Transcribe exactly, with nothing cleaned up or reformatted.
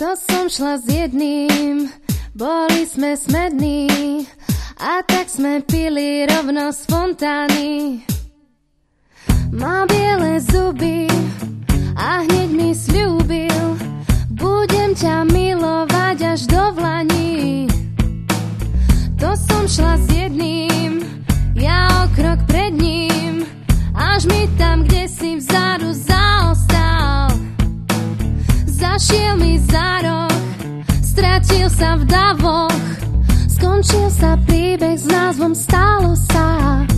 To som šla s jedným, boli sme smední, a tak sme pili rovno z fontány. Má biele zuby a hneď mi sľúbil, budem ťa milovať až do vlaní. To som šla s jedným, ja o krok pred ním, až mi tam kdesi vzadu zaostal. Zašiel mi za roh, stratil sa v davoch, skončil sa príbeh s názvom Stálo sa.